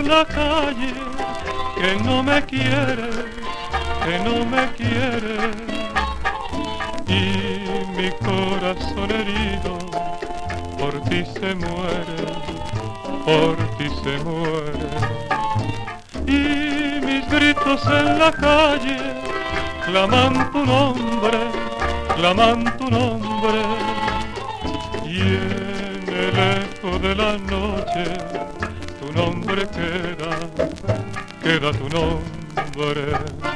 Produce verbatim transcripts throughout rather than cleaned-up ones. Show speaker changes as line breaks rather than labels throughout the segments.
en la calle, que no me quiere, que no me quiere, y mi corazón herido por ti se muere, por ti se muere, y mis gritos en la calle claman tu nombre, claman tu nombre, y en el eco de la noche tu nombre queda, queda tu nombre.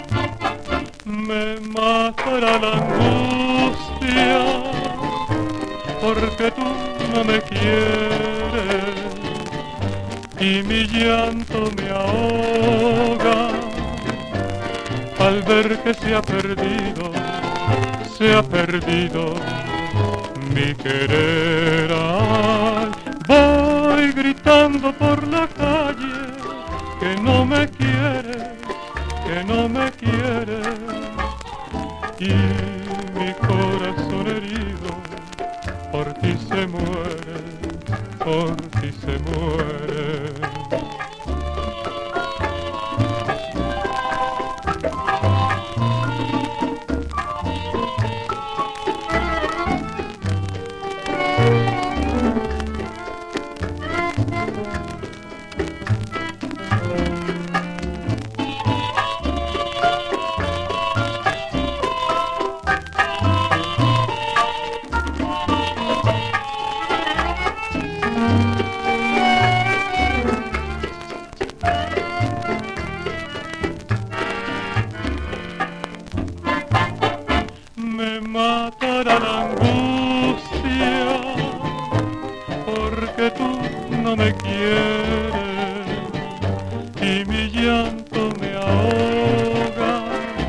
Me matará la angustia porque tú no me quieres y mi llanto me ahoga al ver que se ha perdido, se ha perdido mi querer. Ay, voy gritando por la calle que no me quiere, que no me quiere, y mi corazón herido por ti se muere, por ti se muere. Me matará la angustia porque tú no me quieres y mi llanto me ahoga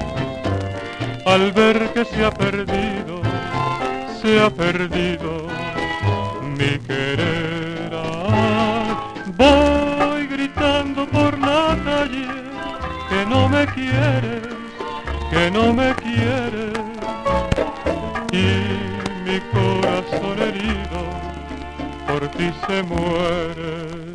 al ver que se ha perdido, se ha perdido mi querer. Ay, voy gritando por la calle que no me quieres, que no me quieres, y mi corazón herido por ti se muere.